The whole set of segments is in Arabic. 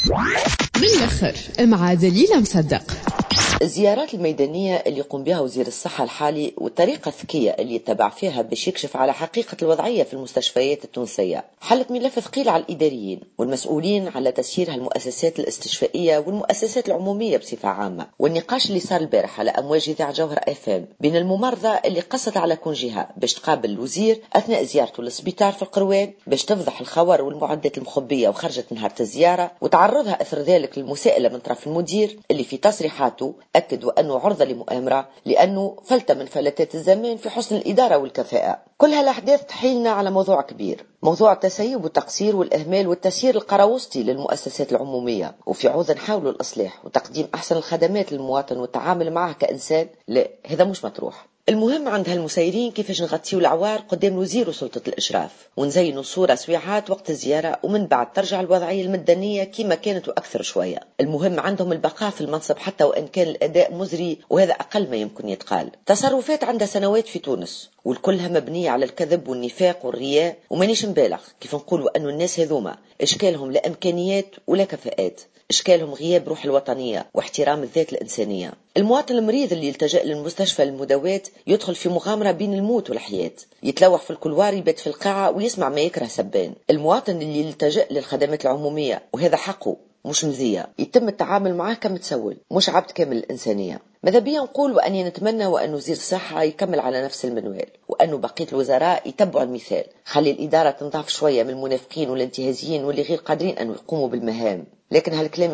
من الآخر مع دليل مصدق. الزيارات الميدانية اللي يقوم بها وزير الصحة الحالي والطريقة الذكية اللي يتبع فيها باش يكشف على حقيقة الوضعية في المستشفيات التونسية حلت ملف ثقيل على الإداريين والمسؤولين على تسييرها المؤسسات الاستشفائية والمؤسسات العمومية بصفة عامة. والنقاش اللي صار البارح على أمواج إذاعة جوهر FM بين الممرضة اللي قصت على كونجيها باش تقابل الوزير أثناء زيارته للسبيطار في القروان باش تفضح الخور والمعدات المخبية وخرجت من هذه الزيارة، وتعرضها أثر ذلك للمساءلة من طرف المدير اللي في تصريحاته أكدوا أنه عرضة لمؤامرة لأنه فلتة من فلتات الزمان في حسن الإدارة والكفاءة. كل هالأحداث تحيلنا على موضوع كبير، موضوع التسيب والتقصير والإهمال والتسيير القراوسطي للمؤسسات العمومية، وفي عوض نحاول الإصلاح وتقديم أحسن الخدمات للمواطن والتعامل معه كإنسان. لا، هذا مش مطروح. المهم عند هالمسيرين كيفاش نغطيو العوار قدام الوزير وسلطة الإشراف ونزينوا صورة سويعات وقت الزيارة ومن بعد ترجع الوضعية المدنية كما كانت وأكثر شوية. المهم عندهم البقاء في المنصب حتى وإن كان الأداء مزري، وهذا أقل ما يمكن يتقال. تصرفات عندها سنوات في تونس والكلها مبنية على الكذب والنفاق والرياء، ومانيش مبالغ كيف نقولوا أنه الناس هذوما إشكالهم لا إمكانيات ولا كفاءات، إشكالهم غياب روح الوطنية واحترام الذات الإنسانية. المواطن المريض اللي يلتجأ للمستشفى للمداواة يدخل في مغامرة بين الموت والحياة، يتلوح في الكلوار، يبات في القاعة ويسمع ما يكره سبان. المواطن اللي يلتجأ للخدمات العمومية وهذا حقه مش مزية، يتم التعامل معه كمتسول مش عبد كامل الإنسانية. ماذا بيا نقول وأني نتمنى وأن وزير الصحة يكمل على نفس المنوال، وأنه بقية الوزراء يتبعوا المثال، خلي الإدارة تنضاف شوية من المنافقين والانتهازيين واللي غير قادرين أن يقوموا بالمهام. لكن هالكلام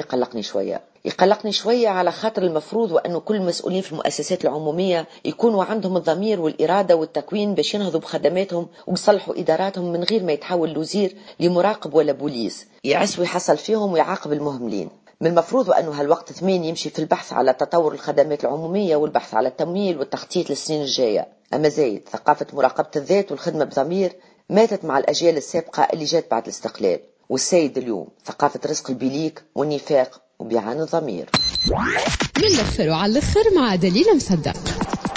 يقلقني شوية على خاطر المفروض وأنه كل المسؤولين في المؤسسات العمومية يكونوا عندهم الضمير والإرادة والتكوين باش ينهضوا بخدماتهم ويصلحوا إداراتهم من غير ما يتحول الوزير لمراقب ولا بوليس يعس ويحصل فيهم ويعاقب المهملين. من المفروض وأنه هالوقت ثمين يمشي في البحث على تطور الخدمات العمومية والبحث على التمويل والتخطيط للسنين الجاية. أما زايد ثقافة مراقبة الذات والخدمة بضمير ماتت مع الأجيال السابقة اللي جات بعد الاستقلال، والسيد اليوم ثقافة رزق البليك والنفاق وبيعان الضمير. من الآخر وعلى الآخر مع دليل مصدق.